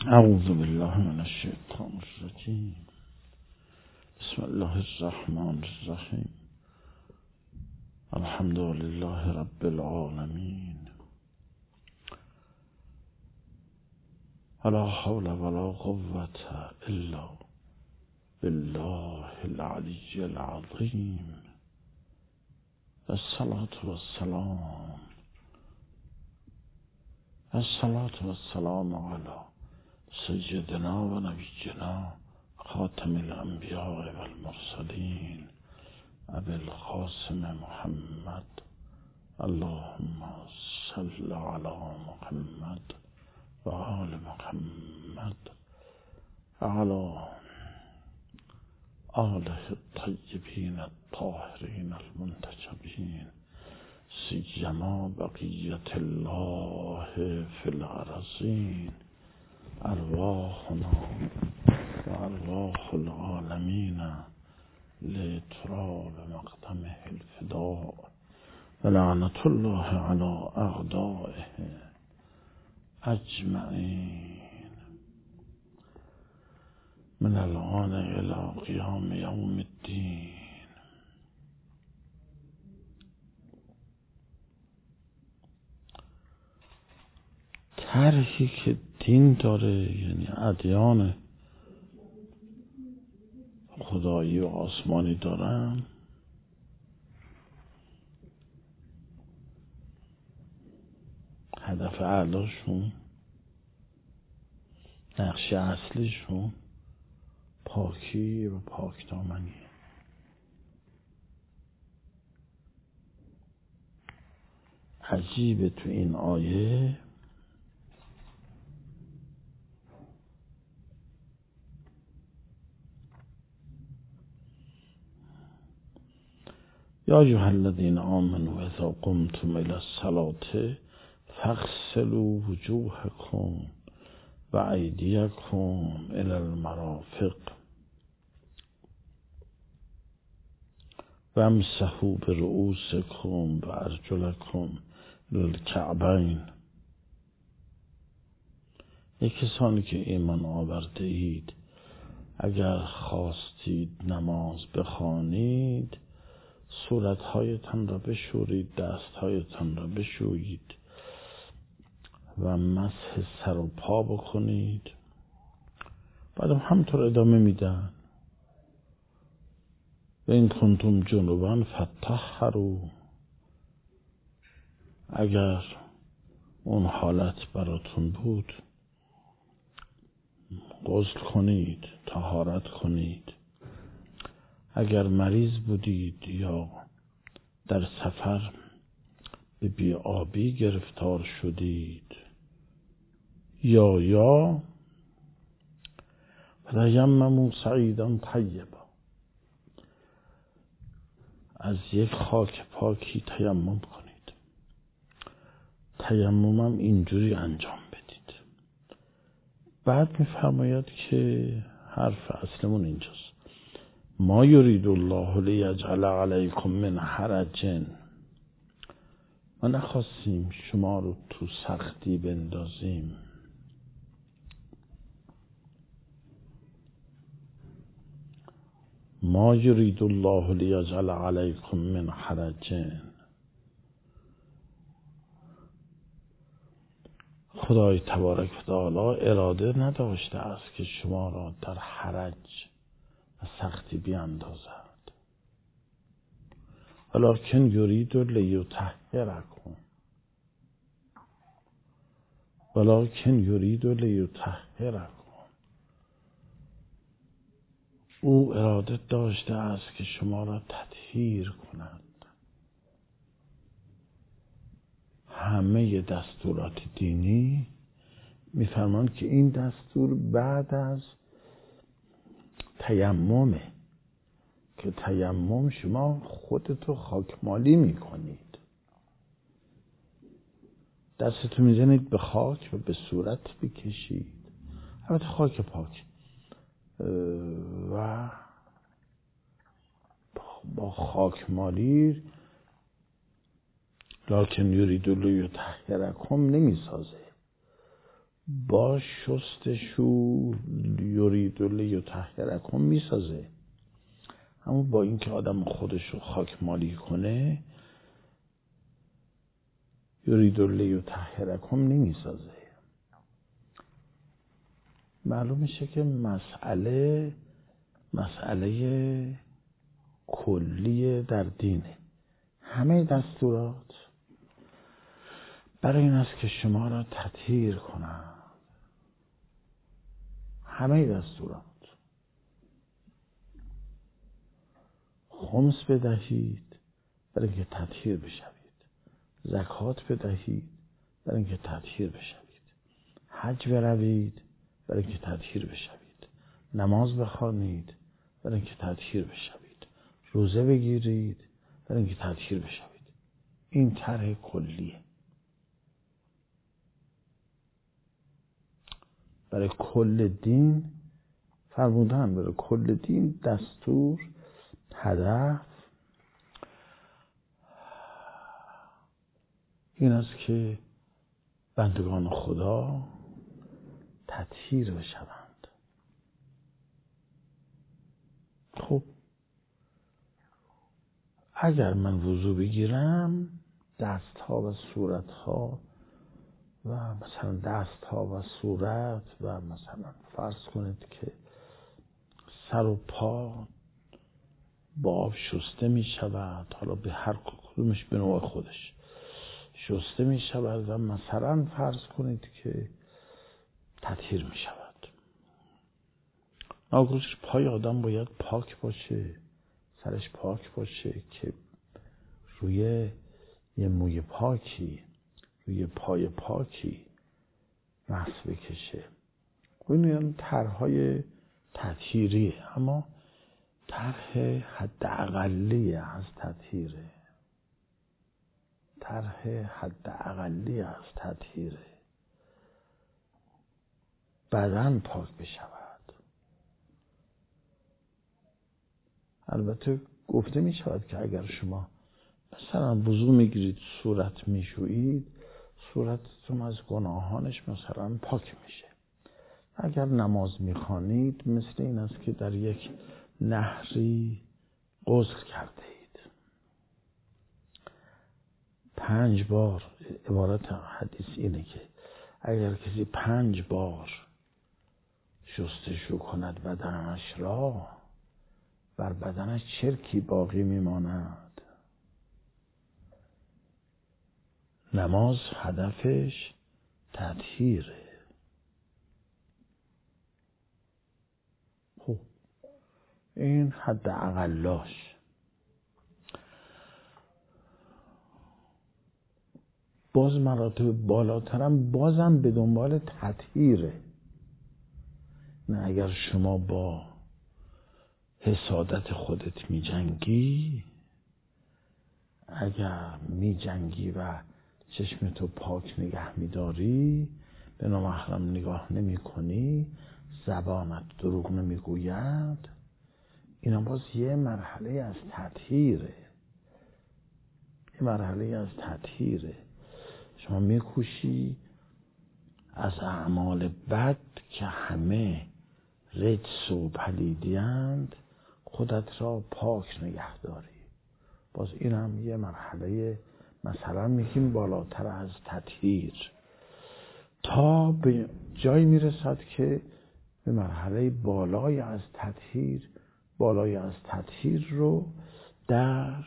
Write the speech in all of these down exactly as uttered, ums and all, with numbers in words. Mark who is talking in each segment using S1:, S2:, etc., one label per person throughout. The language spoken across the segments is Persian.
S1: اعوذ بالله من الشیطان الرجیم. بسم الله الرحمن الرحیم. الحمد لله رب العالمین. ولا حول ولا قوة الا بالله العلی العظیم. الصلاة والسلام الصلاة والسلام علی سیدنا و نبینا خاتم الانبیاء و المرسلین ابی القاسم محمد. اللهم صل علی محمد و آل محمد علی آله الطیبین الطاهرین المنتجبین، سیما بقیت الله فی الارضین. ارواحنا و ارواح العالمین لتراب مقدمه الفداء و لعنت الله علی اعدائه اجمعین من الان الی قیام یوم الدین. طرحی که دین داره، یعنی ادیان خدایی و آسمانی دارن، هدف اعلاشون، نقش اصلیشون پاکی و پاکدامنی. عجیبه تو این آیه یا ایها الذین آمنوا اذا قمتم الی الصلاة فاغسلوا وجوهکم و ایدیکم الی المرافق وامسحوا برؤوسکم و ارجلکم الی الکعبین. ای کسانی که ایمان آورده اید، اگر خواستید نماز بخوانید، صورتهایتان را بشورید، دستهایتان را بشویید و مسح سر و پا بکنید. بعدم همطور ادامه میدن و این کنتم جنوبا فطهروا، اگر اون حالت براتون بود غسل کنید، طهارت کنید. اگر مریض بودید یا در سفر به بی‌آبی گرفتار شدید یا یا فلیمموا صعیدا طیبا، از یک خاک پاکی تیمم کنید. تیممم اینجوری انجام بدید. بعد میفرماید که حرف اصلمون اینجاست: ما یرید الله لیجعل علیکم من حرج. ما نخواستیم شما رو تو سختی بندازیم. ما یرید الله لیجعل علیکم من حرج. خدای تبارک و تعالی اراده نداشته است که شما را در حرج و سختی بیاندازد. ولکن یرید لیطهرکم ولکن یرید لیطهرکم. او اراده داشته است که شما را تطهیر کند. همه دستورات دینی میفرمایند که این دستور بعد از تیممه، که تیمم شما خودتو خاکمالی میکنید، دستتو میزنید به خاک و به صورت بکشید، البته خاک پاک، و با خاکمالی لکن یرید لیطهرکم نمیسازه. با شستشو یرید لیطهرکم میسازه، اما با اینکه آدم خودش رو خاک مالی کنه یرید لیطهرکم نمیسازه. معلوم میشه که مسئله مسئله کلیه در دینه. همه دستورات برای این است که شما را تطهیر کنند. همه دستورات. خمس بدهید برای اینکه تطهیر بشوید، زکات بدهید برای اینکه تطهیر بشوید، حج بروید برای اینکه تطهیر بشوید، نماز بخوانید برای اینکه تطهیر بشوید، روزه بگیرید برای اینکه تطهیر بشوید. این طرح کلیه برای کل دین. فرمودن برای کل دین دستور، هدف این است که بندگان خدا تطهیر بشوند. خب اگر من وضو بگیرم دست ها و صورت ها و مثلا دست ها و صورت و مثلا فرض کنید که سر و پا با آب شسته می شود، حالا به هر کدومش به نوع خودش شسته می شود و مثلا فرض کنید که تطهیر می شود. ناگزیر پای آدم باید پاک باشه، سرش پاک باشه که روی یه موی پاکی، روی پای پاکی مس بکشه. این یعنی طرح‌های تطهیریه، اما طرح حداقلی از تطهیره. طرح حداقلی از تطهیره. بدن پاک بشود. البته گفته می شود که اگر شما مثلا وضو میگیرید صورت میشویید، صورتتون از گناهانش مثلا پاک میشه. اگر نماز میخوانید مثل این است که در یک نهری غسل کرده اید. پنج بار، عبارت حدیث اینه که اگر کسی پنج بار شستشو کند بدنش را، بر بدنش چرکی باقی میماند. نماز هدفش تطهیره. خب این حد اقلاش. باز مراتب بالاترم بازم به دنبال تطهیره. نه اگر شما با حسادت خودت می جنگی، اگر می جنگی و چشمتو پاک نگه می داری، به نامحرم نگاه نمی کنی، زبانت دروغ نمی گوید، اینا باز یه مرحله از تطهیره. یه مرحله از تطهیره. شما می کوشی از اعمال بد که همه رجس و پلیدی‌اند خودت را پاک نگه داری. باز این هم یه مرحله مثلا میگیم بالاتر از تطهیر، تا به جایی میرسد که به مرحله بالای از تطهیر بالای از تطهیر رو در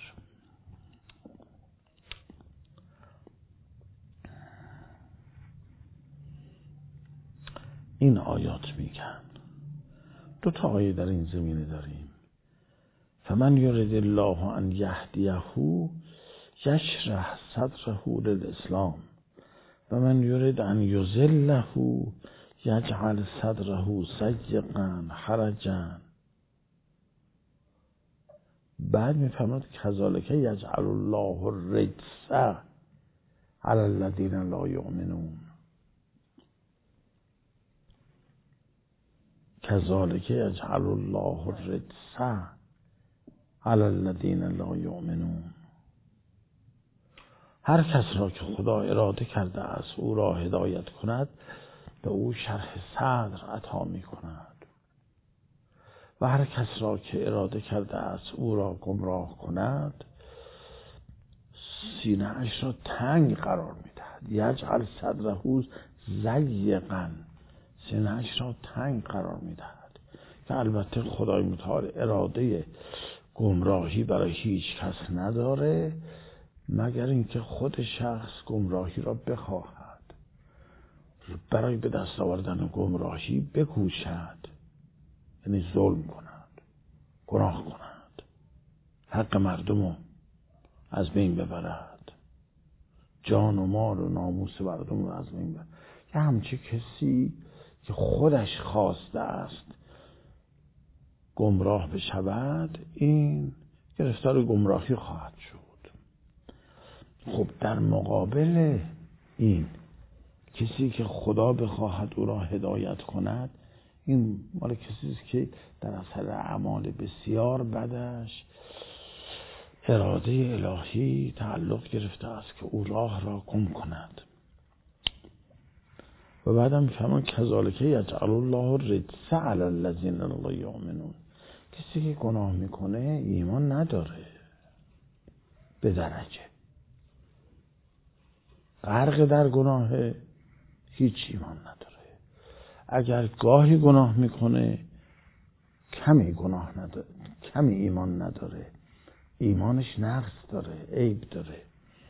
S1: این آیات میگن. دو تا آیه در این زمینه داریم. فمن یرید الله ان یهدیه یشرح صدره للاسلام و من یرید ان یضله یجعل صدره ضیقا حرجا. بعد میفهمد که کذالک یجعل الله الرجس علی الذین لا یؤمنون. کذالک یجعل الله الرجس علی الذین لا یؤمنون. هر کس را که خدا اراده کرده است او را هدایت کند، به او شرح صدر عطا می کند و هر کس را که اراده کرده است او را گمراه کند سینه اش را تنگ قرار می دهد. یجعل صدره ضیقا، سینه اش را تنگ قرار می دهد. که البته خدای متعال اراده گمراهی برای هیچ کس نداره مگر اینکه خود شخص گمراهی را بخواهد، برای به دست آوردن گمراهی بکوشد، یعنی ظلم کند، گناه کند، حق مردم رو از بین ببرد، جان و مال و ناموس مردم رو از بین ببرد. که همچی کسی که خودش خواسته است گمراه بشود، این گرفتار گمراهی خواهد شد. خب در مقابل این کسی که خدا بخواهد او را هدایت کند، این مال کسی است که در اثر اعمال بسیار بدش اراده الهی تعلق گرفته است که او راه را گم کند. و بعدم میفهمن کذالک یجعل الله الرجس علی الذین لا یؤمنون. کسی که گناه میکنه ایمان نداره، به درجه غرق در گناه، هیچ ایمان نداره. اگر گاهی گناه میکنه کمی گناه نداره، کمی ایمان نداره، ایمانش نقص داره، عیب داره.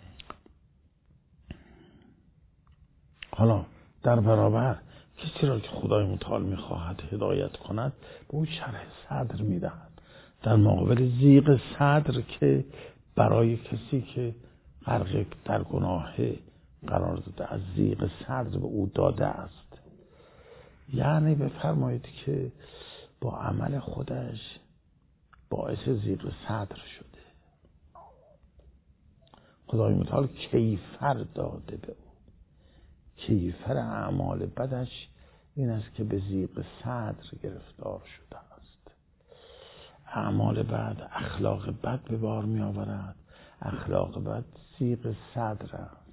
S1: حالا در برابر کسی را که خدای متعال میخواهد هدایت کند به او شرح صدر میدهد، در مقابل ضیق صدر که برای کسی که غرق در گناه قرار داده از ضیق صدر به او داده است. یعنی بفرمایید که با عمل خودش باعث ضیق صدر شده، خدای متعال کیفر داده به او. کیفر اعمال بدش این است که به ضیق صدر گرفتار شده است. اعمال بد اخلاق بد به بار می آورد، اخلاق بد ضیق صدر است.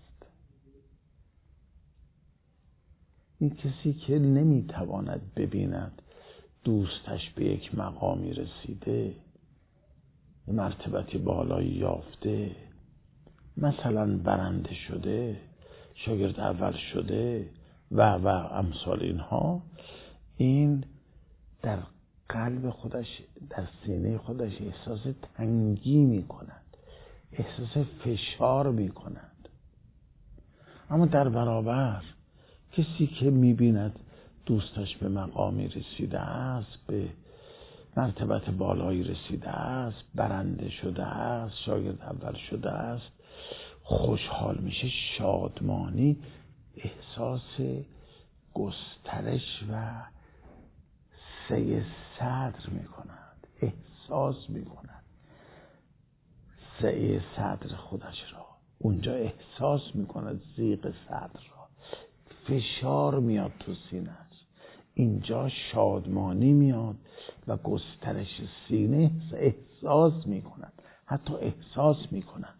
S1: این کسی که نمی تواند ببیند دوستش به یک مقامی رسیده، مرتبتی بالایی یافته، مثلا برنده شده، شاگرد اول شده و و امثال اینها، این در قلب خودش، در سینه خودش احساس تنگی می کند، احساس فشار می کند. اما در برابر کسی که می بیند دوستش به مقامی رسیده است، به مرتبت بالایی رسیده است، برنده شده است، شاگرد اول شده است، خوشحال میشه، شادمانی، احساس گسترش و سعی صدر میکند، احساس میکند سعی صدر خودش را، اونجا احساس میکند ضیق صدر را، فشار میاد تو سینه، اینجا شادمانی میاد و گسترش سینه احساس میکند، حتی احساس میکند.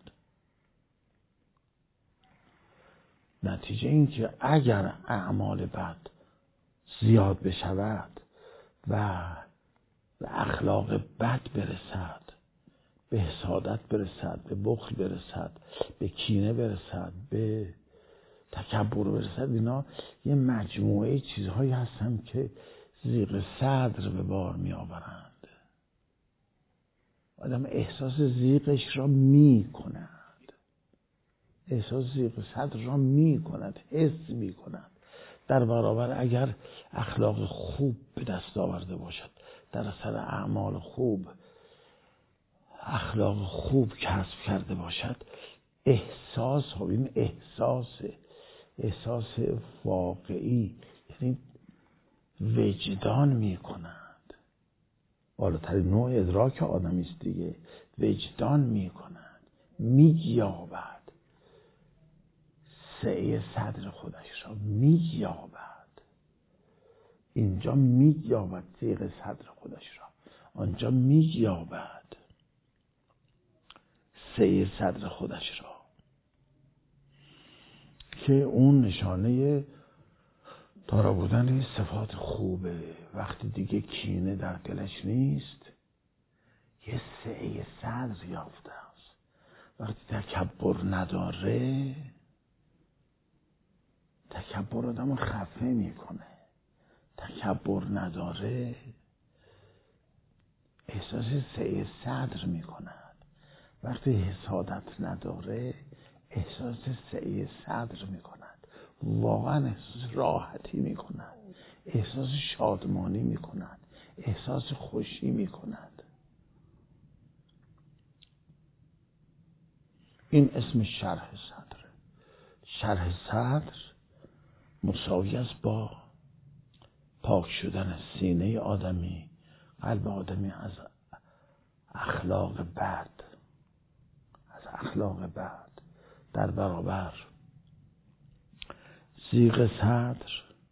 S1: نتیجه این که اگر اعمال بد زیاد بشود و به اخلاق بد برسد، به حسادت برسد، به بخل برسد، به کینه برسد، به تکبر برسد، اینا یه مجموعه چیزهایی هستن که ضیق صدر به بار می آورند. آدم احساس ضیقش را می کند، احساس ضیق صدر را می کند، حس می کند. در برابر اگر اخلاق خوب به دست آورده باشد، در اثر اعمال خوب اخلاق خوب کسب کرده باشد، احساس ها، این احساس احساس واقعی، یعنی وجدان می کند. بالاترین نوع ادراک آدمی است دیگه، وجدان می کند، می یابد سعی صدر خودش را، می یابد اینجا، می یابد ضیق صدر خودش را، آنجا می یابد سعی صدر خودش را، که اون نشانه دارا بودن این صفات خوبه. وقتی دیگه کینه در دلش نیست یه سعه صدر یافته است. وقتی تکبر نداره، تکبر آدم خفه میکنه. تکبر نداره احساس سعه صدر میکند. وقتی حسادت نداره احساس سعه صدر میکند. واقعا احساس راحتی میکند، احساس شادمانی میکند، احساس خوشی میکند. این اسم شرح صدر. شرح صدر مساوی است با پاک شدن سینه آدمی، قلب آدمی از اخلاق بد، از اخلاق بد. در برابر ضیق صدر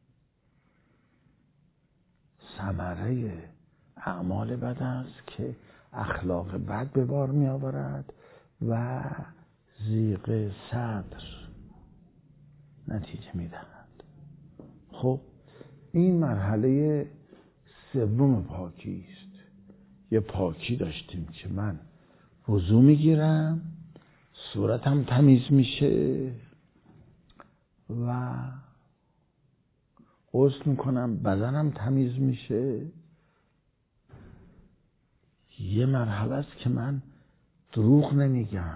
S1: ثمره اعمال بد است که اخلاق بد به بار می آورد و ضیق صدر نتیجه می دهد. خب این مرحله سوم پاکی است. یه پاکی داشتیم که من وضو میگیرم، صورتم تمیز میشه و غسل میکنم، بدنم تمیز میشه. یه مرحله است که من دروغ نمیگم،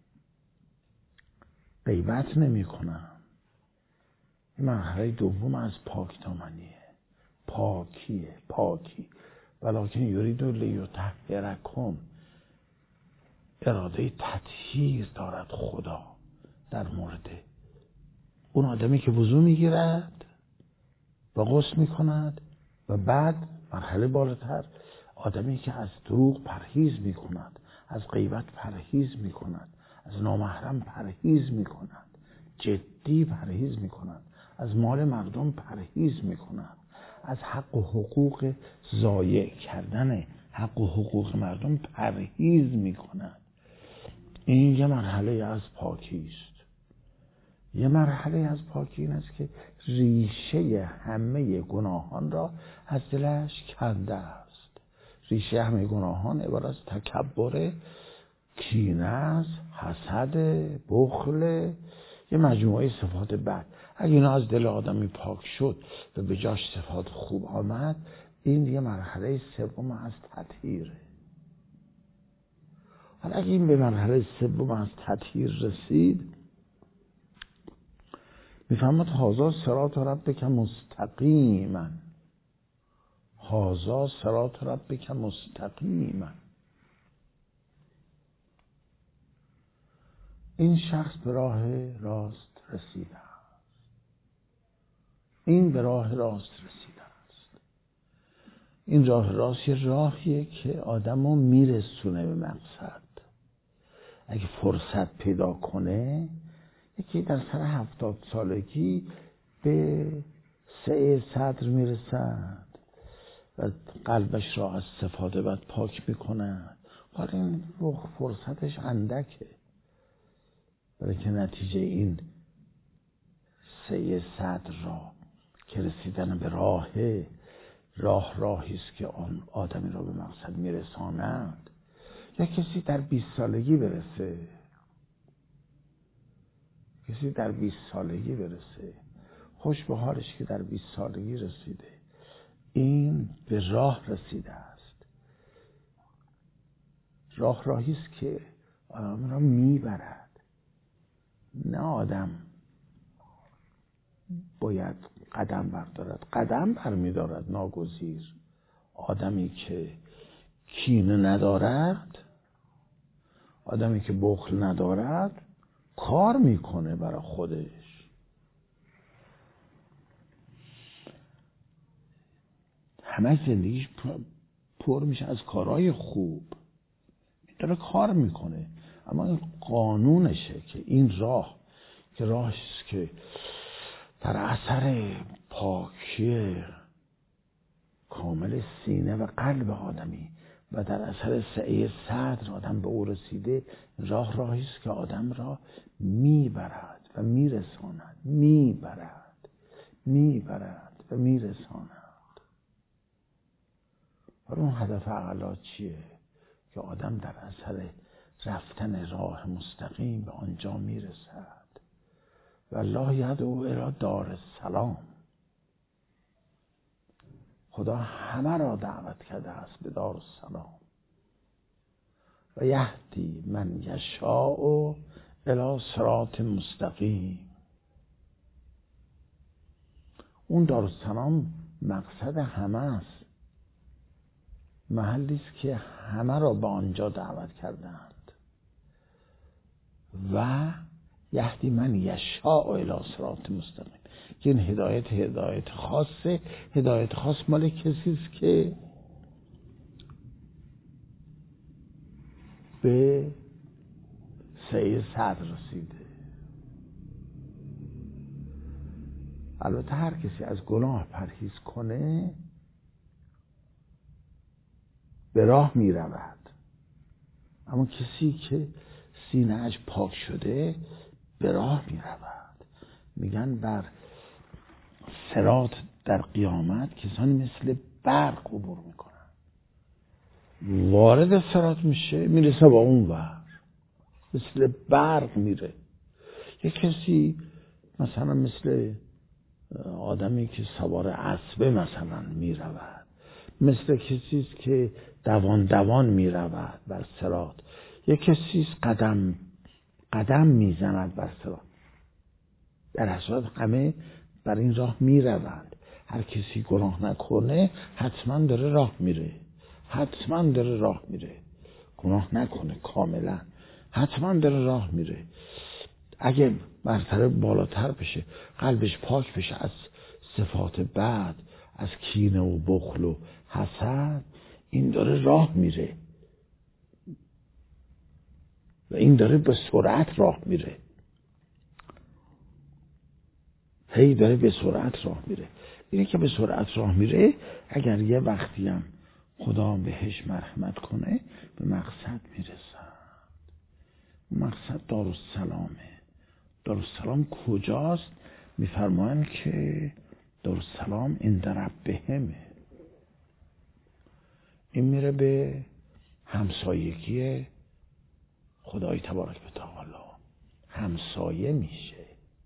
S1: غیبت نمیکنم. این مرحله دوم از پاک دامنیه. پاکیه، پاکی. ولکن یرید لیطهرکم. اراده تطهیر دارد خدا در مورد اون آدمی که وضو میگیرد و غسل میکند و بعد مرحله بالاتر آدمی که از دروغ پرهیز میکند، از غیبت پرهیز میکند، از نامحرم پرهیز میکند، جدی پرهیز میکند، از مال مردم پرهیز میکند، از حق و حقوق ضایع کردن حق و حقوق مردم پرهیز میکند. این یه مرحله از پاکی است. یه مرحله از پاکی این است که ریشه همه گناهان را از دلش کنده است. ریشه همه گناهان عبارت از تکبر، کینه است، حسد، بخل، یه مجموعه صفات بد. اگه اینا از دل آدمی پاک شد و به جاش صفات خوب آمد، این یه مرحله سوم از تطهیره. حالا اگه این به مرحله سوم از تطهیر رسید، میفهمد هازا صراط ربک مستقیما. هازا صراط ربک مستقیما. این شخص به راه راست رسیده است. این به راه راست رسیده است. این راه راست یه راهیه که آدمو میرسونه به مقصد. اگه فرصت پیدا کنه، یکی در سر هفتاد سالگی به سعه صدر میرسد و قلبش را از صفات بد پاک میکند. حالا این فرصتش اندکه، برای که نتیجه این سعه صدر را که رسیدن به راه راه راهی است که آن آدمی را به مقصد میرساند. یا کسی در بیست سالگی برسه، کسی در بیست سالگی برسه، خوش به حالش که در بیست سالگی رسیده. این به راه رسیده است. راه راهی است که آدم را میبرد. نه آدم باید قدم بردارد، قدم برمیدارد ناگزیر. آدمی که کینه ندارد، آدمی که بخل ندارد، کار میکنه برای خودش. همه زندگیش پر میشه از کارهای خوب، داره کار میکنه. اما این قانونشه که این راه که راهیست که در اثر پاکی کامل سینه و قلب آدمی و در اثر سعی صدر آدم به او رسیده، راه راهیست که آدم را میبرد و میرساند، میبرد میبرد و میرساند. و اون هدف اعلی چیه؟ که آدم در اثر رفتن راه مستقیم به آنجا میرسد. و الله یدعو الی دار السلام. خدا همه را دعوت کرده است به دار السلام. و یهدی من یشاء الی صراط مستقیم. اون دارالسلام مقصد همه است، محلی است که همه را به آنجا دعوت کردند. و یهدی من یشاء الی صراط مستقیم، که این هدایت هدایت خاصه. هدایت خاص مال کسی است که به سعی صدر رسیده. البته هر کسی از گناه پرهیز کنه به راه می رود، اما کسی که سینه اش پاک شده به راه می رود. میگن بر صراط در قیامت کسانی مثل برق عبور میکنن. وارد صراط میشه میرسه با اون ور، مثل برق میره. یک کسی مثلا مثل آدمی که سوار اسبه مثلا میرود، مثل کسی است که دوان دوان میرود بر صراط. یک کسی است قدم قدم میزند بر صراط. در اصل همه بر این راه میروند. هر کسی گناه نکنه حتما داره راه میره، حتما داره راه میره. گناه نکنه کاملا حتما داره راه میره. اگه مرتبه بالاتر بشه، قلبش پاک بشه از صفات بد، از کینه و بخل و حسد، این داره راه میره و این داره به سرعت راه میره. هی داره به سرعت راه میره. اینه که به سرعت راه میره، اگر یه وقتی هم خدا بهش مرحمت کنه به مقصد میرسد. مقصد دارالسلامه. دارالسلام کجاست؟ میفرمایند که دارالسلام عند ربهمه. این میره به همسایگی خدای تبارک و تعالی، همسایه میشه.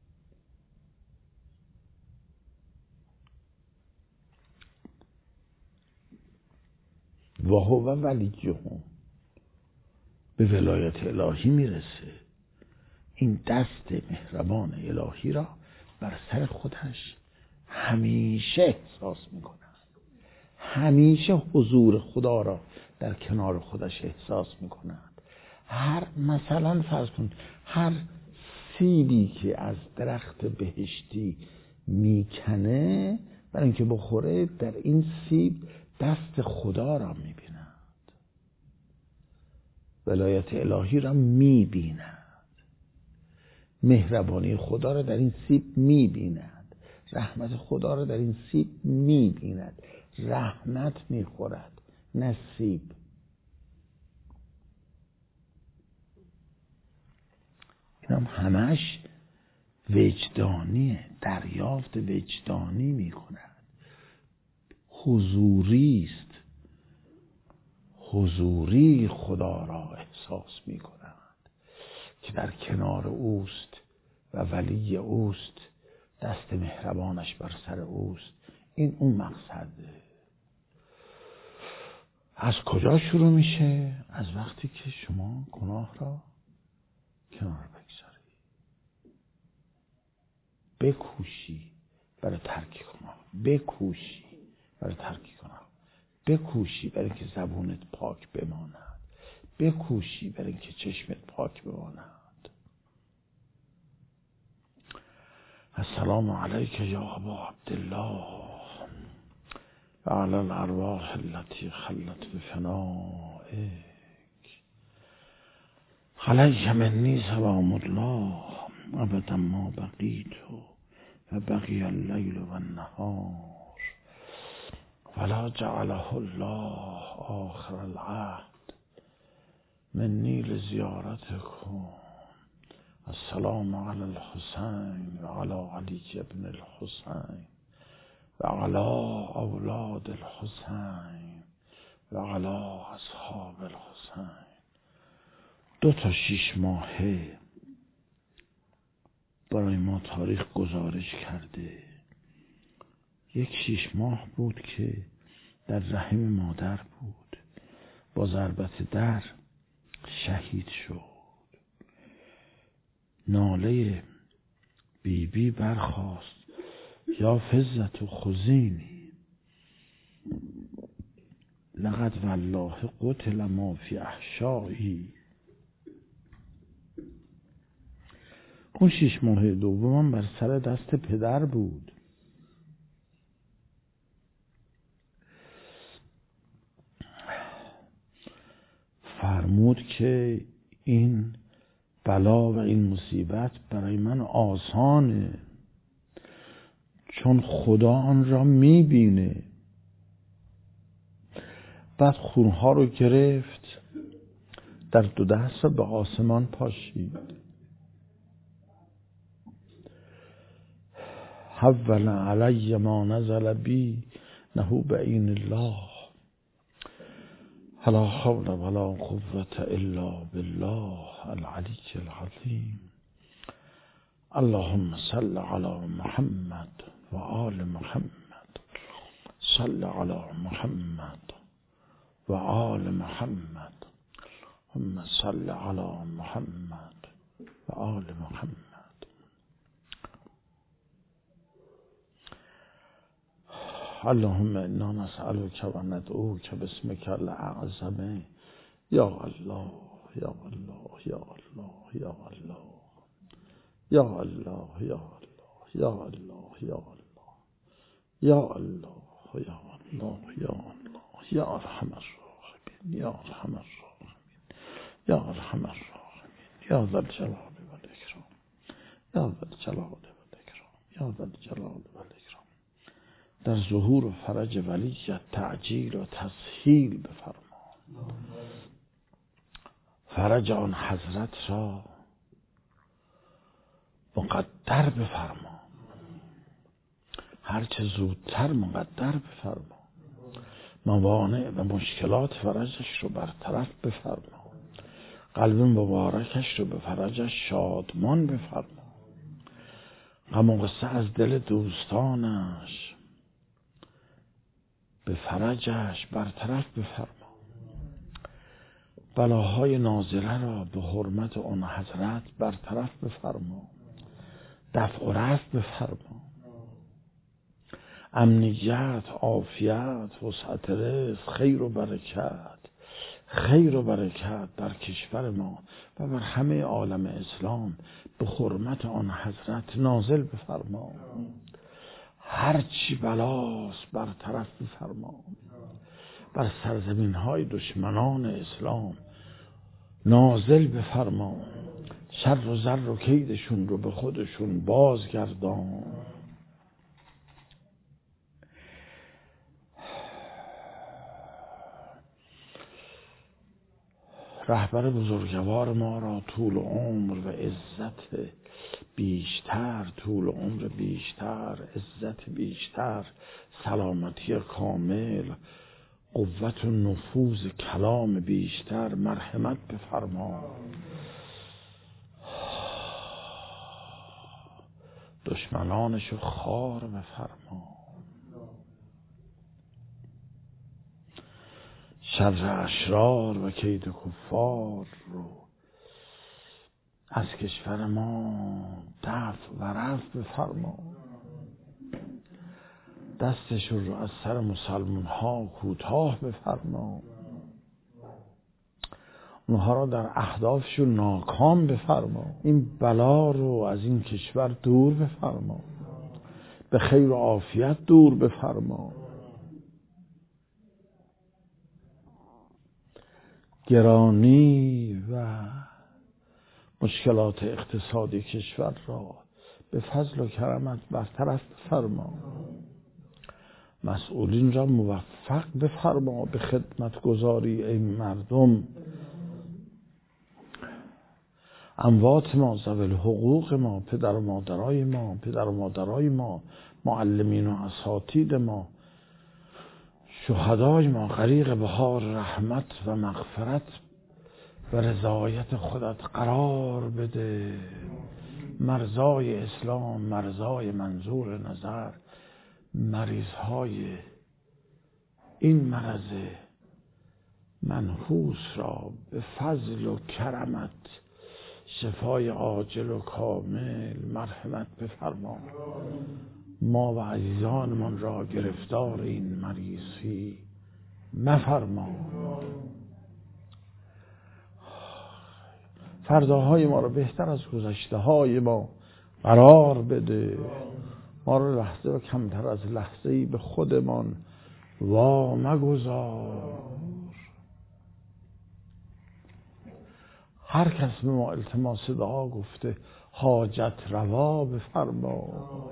S1: و هو ولیهم، به ولایت الهی میرسه. این دست مهربان الهی را بر سر خودش همیشه احساس میکنه. همیشه حضور خدا را در کنار خودش احساس میکند. هر مثلا فرض کن هر سیبی که از درخت بهشتی میکنه برای اینکه بخوره، در این سیب دست خدا را میبیند، ولایت الهی را میبیند، مهربانی خدا را در این سیب میبیند، رحمت خدا را در این سیب میبیند. رحمت میخورد نه سیب. این هم همش وجدانیه، دریافت وجدانی میکند. حضوری است، حضوری خدا را احساس میکند که در کنار اوست و ولی اوست، دست مهربانش بر سر اوست. این اون مقصده. از کجا شروع میشه؟ از وقتی که شما گناه را کنار بگذاری، بکوشی برای ترک گناه، بکوشی برای ترک گناه، بکوشی برای اینکه زبونت پاک بماند، بکوشی برای اینکه چشمت پاک بماند. السلام علیک یا ابا عبدالله و علی الارواح التي خلت بفنائک. علیک منی سلام الله ابدا ما بقیت و بقی اللیل و النهار ولا جعله الله آخر العهد منی لزیارتکم. السلام علی الحسین و علی علی ابن الحسین و علی اولاد الحسین و علی اصحاب الحسین. دو تا شیش ماهه برای ما تاریخ گزارش کرده. یک شیش ماه بود که در رحم مادر بود، با ضربت در شهید شد. ناله بی بی برخاست یا فزت خزینی لقد والله قتل ما فی احشایی. اون شیش ماه دوم بر سر دست پدر بود. فرمود که این بلا و این مصیبت برای من آسانه، چون خدا آن را میبینه. بعد خونها رو گرفت، در دو دست به آسمان پاشید. حول علی ما نزل بی نهو بعین الله لا حول ولا قوة الا بالله العلی العظیم. اللهم صل علی محمد و آل محمد، صل علی محمد و آل محمد، اللهم صل علی محمد و آل محمد. اللهم انا نسألك و ندعوك باسمك الاعظم یا الله یا الله یا الله یا الله یا الله یا الله یا الله یا الله یا الله یا الله یا الله یا ارحم الراحمین یا ارحم الراحمین یا ارحم الراحمین یا ذا الجلال والاکرام یا ذا الجلال والاکرام یا ذا الجلال والاکرام. در ظهور و فرج ولیت تعجیل و تسهیل بفرما. فرج آن حضرت را مقدر بفرما، هرچه زودتر مقدر بفرما. موانع و مشکلات فرجش رو برطرف بفرما. قلب مبارکش رو به فرجش شادمان بفرما. غم و غصه از دل دوستانش به فرجش برطرف بفرما. بلاهای نازله را به حرمت آن حضرت برطرف بفرما. دفع و رفع بفرما. امنیت، عافیت، وسعت رزق، خیر و برکت، خیر و برکت در کشور ما و بر همه عالم اسلام به حرمت آن حضرت نازل بفرما. هرچی بلاست برطرف بفرما. بر سرزمین های دشمنان اسلام نازل بفرما. شر و زر و کیدشون رو به خودشون بازگردان. رهبر بزرگوار ما را طول عمر و عزت بیشتر، طول عمر بیشتر، عزت بیشتر، سلامتی کامل، قوت و نفوذ کلام بیشتر، مرحمت بفرما. دشمنانشو خار بفرما. شر اشرار و کید کفار رو از کشور ما دفع و رفع بفرما. دستشون رو از سر مسلمان ها کوتاه بفرما. اونها را در اهدافشون ناکام بفرما. این بلا رو از این کشور دور بفرما. به خیر و عافیت دور بفرما. گرانی و مشکلات اقتصادی کشور را به فضل و کرمت برطرف بفرما. مسئولین را موفق بفرما به خدمت گذاری این مردم. اموات ما، ذوی الحقوق ما، پدر و مادرای ما، پدر و مادرای ما، معلمین و اساتید ما، شهدای ما غریق بحار رحمت و مغفرت و رضایت خودت قرار بده. مرزای اسلام، مرزای منظور نظر، مریضهای این مرض منحوس را به فضل و کرمت شفای عاجل و کامل مرحمت بفرما. ما و عزیزانمان را گرفتار این مریضی مفرما. فرداهای ما را بهتر از گذشته های ما قرار بده. ما را لحظه و کمتر از لحظه‌ای به خودمان وا مگذار. هر کس به ما التماس دعا گفته حاجت روا بفرما.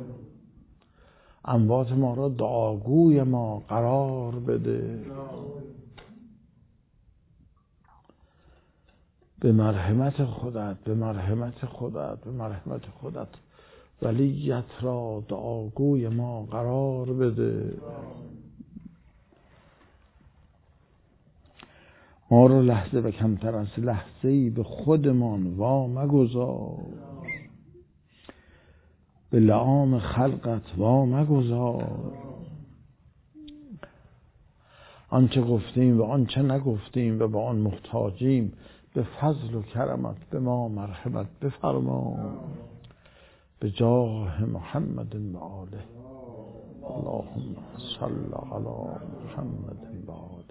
S1: اموات ما را دعاگوی ما قرار بده. به مرحمت خودت، به مرحمت خودت، به مرحمت خودت ولیت را دعاگوی ما قرار بده. ما را لحظه و کمتر از لحظه‌ای به خودمان وا مگذار. به لعام خلقت وا مگذار. آنچه گفتیم و آنچه نگفتیم و به آن محتاجیم به فضل و کرمت به ما مرحمت بفرما. به جاه محمد و آله. اللهم صل علی محمد و آله.